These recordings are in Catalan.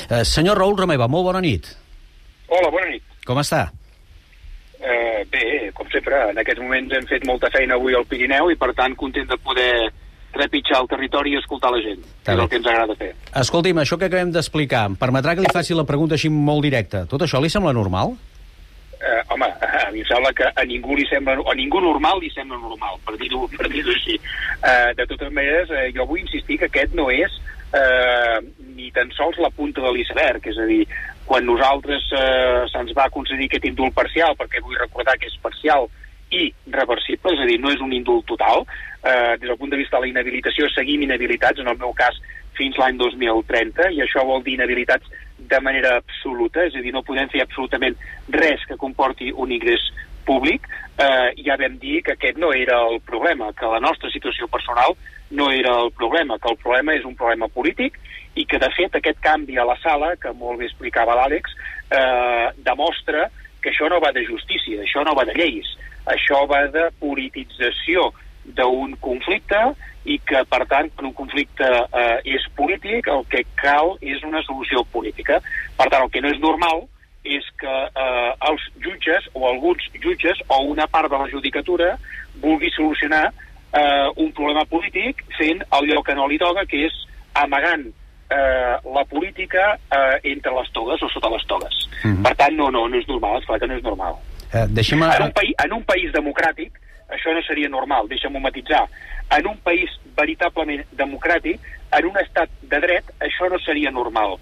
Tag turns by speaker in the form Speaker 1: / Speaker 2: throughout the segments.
Speaker 1: Senyor Raül Romeva, molt bona nit.
Speaker 2: Hola, bona nit.
Speaker 1: Com està?
Speaker 2: Bé, com sempre, en aquests moments hem fet molta feina avui al Pirineu i, per tant, content de poder trepitjar el territori i escoltar la gent. És el que ens agrada fer.
Speaker 1: Escolti'm, això que acabem d'explicar, em permetrà que li faci la pregunta així molt directa. Tot això li sembla normal?
Speaker 2: Home, a mi em sembla que a ningú normal li sembla normal, per dir-ho així. De totes maneres, jo vull insistir que aquest no és ni tan sols la punta de l'iceberg, és a dir, quan nosaltres se'ns va concedir aquest indult parcial, perquè vull recordar que és parcial i reversible, és a dir, no és un indult total, des del punt de vista de la inhabilitació seguim inhabilitats, en el meu cas fins l'any 2030, i això vol dir inhabilitats de manera absoluta, és a dir, no podem fer absolutament res que comporti un ingrés públic. Ja vam dir que aquest no era el problema, que la nostra situació personal no era el problema, que el problema és un problema polític i que, de fet, aquest canvi a la sala, que molt bé explicava l'Àlex, demostra que això no va de justícia, això no va de lleis, això va de politització d'un conflicte i que, per tant, quan un conflicte és polític, el que cal és una solució política. Per tant, el que no és normal és que els jutges o alguns jutges o una part de la judicatura vulgui solucionar un problema polític fent allò que no li toca, que és amagant la política entre les togues o sota les togues. Per tant, no és normal, esclar que no és normal. En un país democràtic això no seria normal, deixa'm-ho matitzar. En un país veritablement democràtic, en un estat de dret, això no seria normal.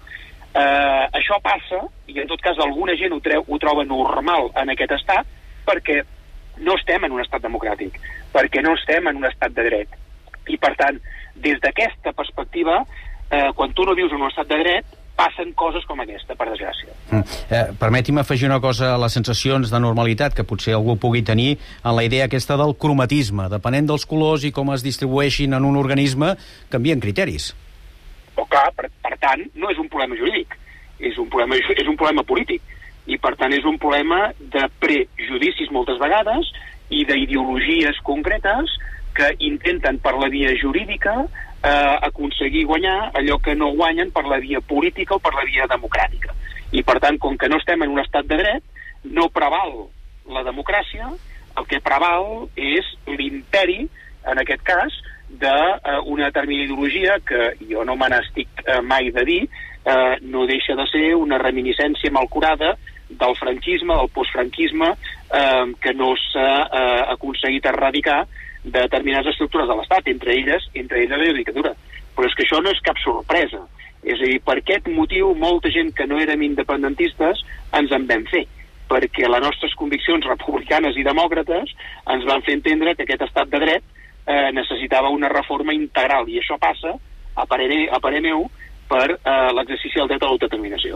Speaker 2: Això passa, i en tot cas alguna gent ho troba normal en aquest estat, perquè no estem en un estat democràtic, perquè no estem en un estat de dret. I, per tant, des d'aquesta perspectiva, quan tu no vius en un estat de dret, passen coses com aquesta, per desgràcia.
Speaker 1: Permeti'm afegir una cosa a les sensacions de normalitat que potser algú pugui tenir en la idea aquesta del cromatisme. Depenent dels colors i com es distribueixin en un organisme, canvien criteris.
Speaker 2: Clar, per tant, no és un problema jurídic, és un problema polític. I, per tant, és un problema de prejudicis moltes vegades i d'ideologies concretes que intenten per la via jurídica aconseguir guanyar allò que no guanyen per la via política o per la via democràtica. I, per tant, com que no estem en un estat de dret, no preval la democràcia, el que preval és l'imperi, en aquest cas, d'una determinada ideologia que jo no me n'estic mai de dir, no deixa de ser una reminiscència malcurada del franquisme, del postfranquisme, que no s'ha aconseguit erradicar de determinades estructures de l'Estat, entre elles la judicatura. Però és que això no és cap sorpresa. És a dir, per aquest motiu, molta gent que no érem independentistes ens en vam fer, perquè les nostres conviccions republicanes i demòcrates ens van fer entendre que aquest estat de dret necessitava una reforma integral, i això passa, a parer meu, per l'exercici del dret a l'autodeterminació.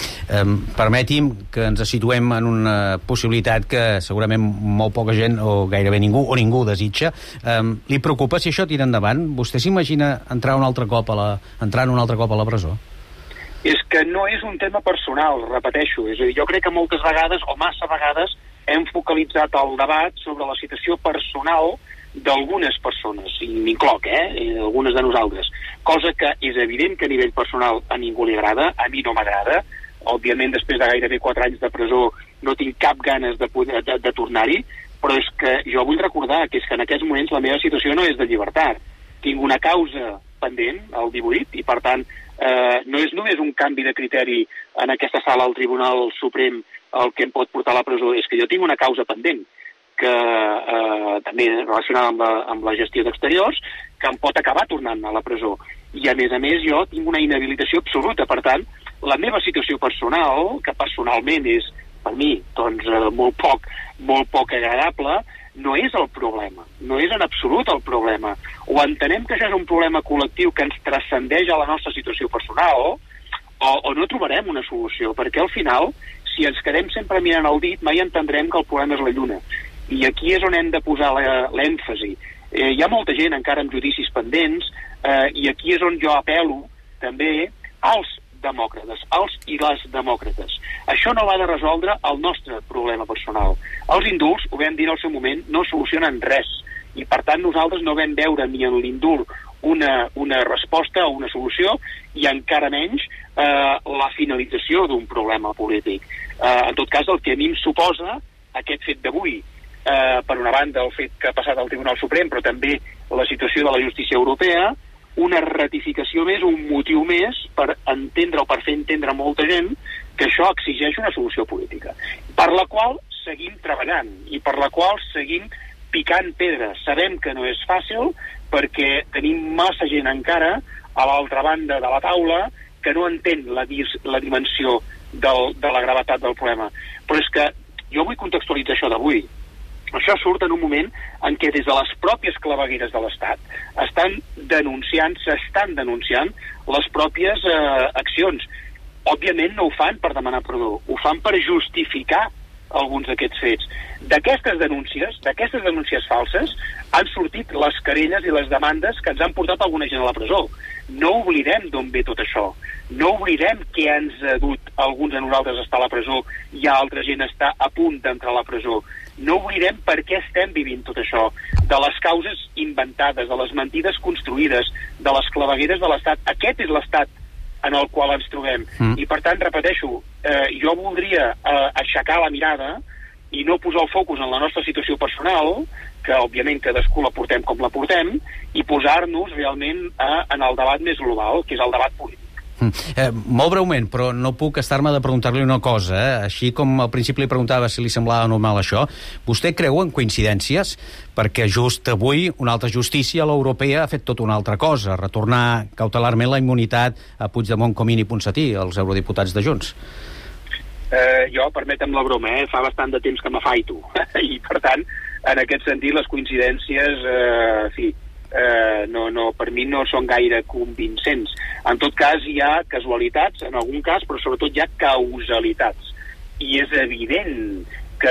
Speaker 1: Permeti'm que ens situem en una possibilitat que segurament molt poca gent, o gairebé ningú, o ningú desitja. Li preocupa si això tira endavant? Vostè s'imagina entrar un altre cop a la presó?
Speaker 2: És que no és un tema personal, repeteixo. És a dir, jo crec que moltes vegades, o massa vegades, hem focalitzat el debat sobre la situació personal d'algunes persones, i m'incloc, algunes de nosaltres, cosa que és evident que a nivell personal a ningú li agrada, a mi no m'agrada. Òbviament, després de gairebé 4 anys de presó no tinc cap ganes de tornar-hi, però és que jo vull recordar que és que en aquests moments la meva situació no és de llibertat. Tinc una causa pendent, el 18, i per tant no és només un canvi de criteri en aquesta sala al Tribunal Suprem el que em pot portar a la presó, és que jo tinc una causa pendent que també relacionada amb la gestió d'exteriors, que em pot acabar tornant a la presó. I, a més, jo tinc una inhabilitació absoluta. Per tant, la meva situació personal, que personalment és, per mi, doncs, molt poc agradable, no és el problema. No és en absolut el problema. O entenem que això és un problema col·lectiu que ens transcendeix a la nostra situació personal, o no trobarem una solució, perquè al final, si ens quedem sempre mirant el dit, mai entendrem que el problema és la lluna. I aquí és on hem de posar l'èmfasi. Hi ha molta gent encara amb judicis pendents, i aquí és on jo apel·lo també als demòcrates, als i les demòcrates. Això no va de resoldre el nostre problema personal. Els indults, ho vam dir en el seu moment, no solucionen res. I per tant nosaltres no vam veure ni en l'indult una resposta o una solució, i encara menys la finalització d'un problema polític. En tot cas, el que a mi em suposa aquest fet d'avui, per una banda el fet que ha passat al Tribunal Suprem, però també la situació de la justícia europea, una ratificació més, un motiu més per entendre o per fer entendre a molta gent que això exigeix una solució política, per la qual seguim treballant i per la qual seguim picant pedres. Sabem que no és fàcil perquè tenim massa gent encara a l'altra banda de la taula que no entén la dimensió de la gravetat del problema. Però és que jo vull contextualitzar això d'avui. Això surt en un moment en què des de les pròpies clavegueres de l'Estat s'estan denunciant les pròpies accions. Òbviament no ho fan per demanar perdó, ho fan per justificar alguns d'aquests fets. D'aquestes denúncies falses han sortit les querelles i les demandes que ens han portat alguna gent a la presó. No oblidem d'on ve tot això. No oblidem que ens ha dut alguns de nosaltres a estar a la presó i altra gent està a punt d'entrar a la presó. No oblidem per què estem vivint tot això, de les causes inventades, de les mentides construïdes, de les clavegueres de l'Estat. Aquest és l'Estat en el qual ens trobem. I per tant, repeteixo, jo voldria aixecar la mirada i no posar el focus en la nostra situació personal, que òbviament cadascú la portem com la portem, i posar-nos realment en el debat més global, que és el debat polític.
Speaker 1: Molt breument, però no puc estar-me de preguntar-li una cosa. Així com al principi li preguntava si li semblava normal això, vostè creu en coincidències? Perquè just avui una altra justícia, l'europea, ha fet tota una altra cosa, retornar cautelarment la immunitat a Puigdemont, Comín i Ponsatí, els eurodiputats de Junts.
Speaker 2: Jo, permetem la broma, fa bastant de temps que m'afaito. I, per tant, en aquest sentit, les coincidències, per mi no són gaire convincents. En tot cas, hi ha casualitats, en algun cas, però sobretot hi ha causalitats. I és evident que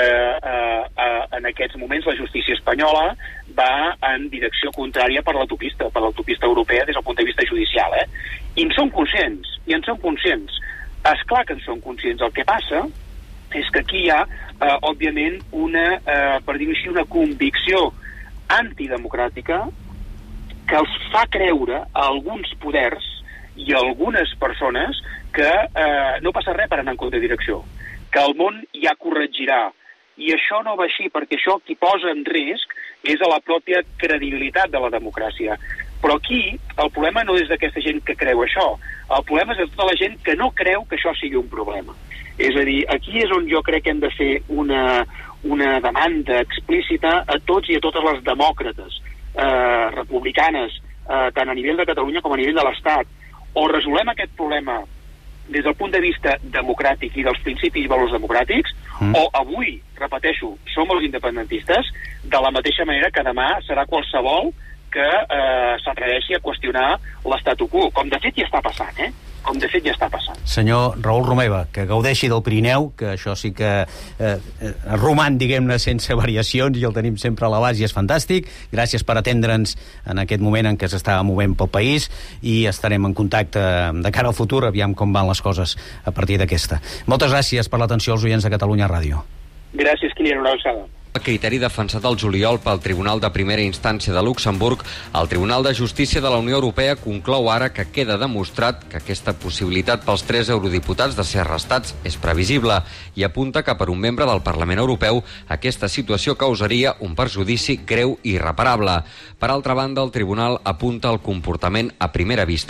Speaker 2: en aquests moments la justícia espanyola va en direcció contrària per l'autopista europea des del punt de vista judicial. I en som conscients, És clar que en som conscients. El que passa és que aquí hi ha, òbviament, per dir-ho així, una convicció antidemocràtica que els fa creure a alguns poders i a algunes persones que no passa res per anar en contradirecció, que el món ja corregirà. I això no va així, perquè això qui posa en risc és a la pròpia credibilitat de la democràcia. Però aquí el problema no és d'aquesta gent que creu això, el problema és de tota la gent que no creu que això sigui un problema. És a dir, aquí és on jo crec que hem de fer una demanda explícita a tots i a totes les demòcrates republicanes, tant a nivell de Catalunya com a nivell de l'Estat. O resolem aquest problema des del punt de vista democràtic i dels principis i valors democràtics, o avui, repeteixo, som els independentistes, de la mateixa manera que demà serà qualsevol que s'atreveixi a qüestionar l'statu quo, com de fet ja està passant,
Speaker 1: Senyor Raül Romeva, que gaudeixi del Pirineu, que això sí que roman, diguem-ne, sense variacions, i el tenim sempre a l'abast i és fantàstic. Gràcies per atendre'ns en aquest moment en què s'estava movent pel país, i estarem en contacte de cara al futur, aviam com van les coses a partir d'aquesta. Moltes gràcies per l'atenció als oients de Catalunya Ràdio.
Speaker 2: Gràcies, Kilian, una abraçada.
Speaker 3: El criteri defensat al juliol pel Tribunal de Primera Instància de Luxemburg, el Tribunal de Justícia de la Unió Europea conclou ara que queda demostrat que aquesta possibilitat pels 3 eurodiputats de ser arrestats és previsible i apunta que per un membre del Parlament Europeu aquesta situació causaria un perjudici greu i irreparable. Per altra banda, el Tribunal apunta el comportament a primera vista